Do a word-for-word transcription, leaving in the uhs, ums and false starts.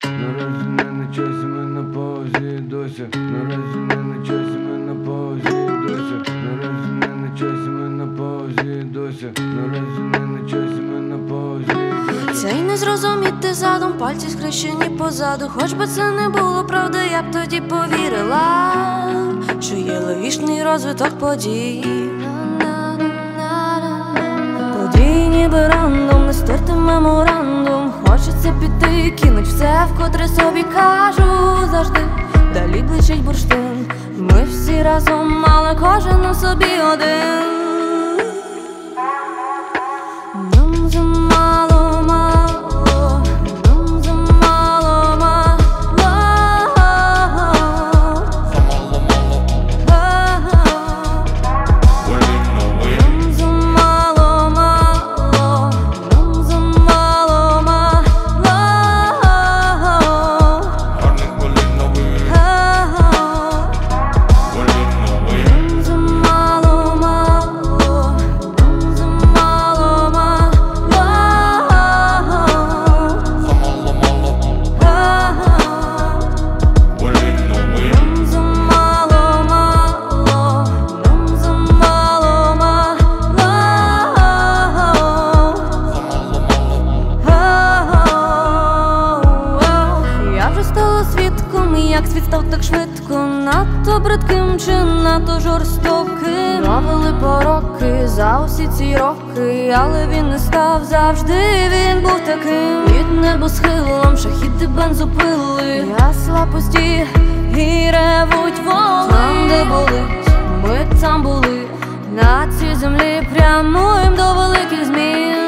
Наразі не на часі, ми на паузі досі. Наразі не на часі, ми на паузі досі. Наразі не на часі, ми на паузі досі. Наразі не на часі, ми на паузі досі. Це й не зрозуміти задум, пальці скрещені позаду. Хоч би це не було правди, я б тоді повірила, що є логічний розвиток подій. Події ніби рандом, не стерти меморандум. Хочеться піти, кинуть все, вкотре собі кажу завжди. Далі блищить бурштин, ми всі разом, але кожен у собі один. Нам замало, мало, нам замало, мало. Замало, мало. Нам замало, мало, нам замало, мало. Гарних болів нових. Болів нових. Нам замало, мало, нам замало, мало. Замало, мало. Болів нових. Нам замало, мало, нам замало, мало. Замало, мало. Я вже стала свідком, як світ став так швидко, надто бридким чи надто жорстоким. Робили пороки за усі ці роки, але він не став завжди, він був таким. Під небосхилом шахіди бензопили, ясла пусті і ревуть воли. Там, де болить, ми там були, на цій землі прямуєм до великих змін.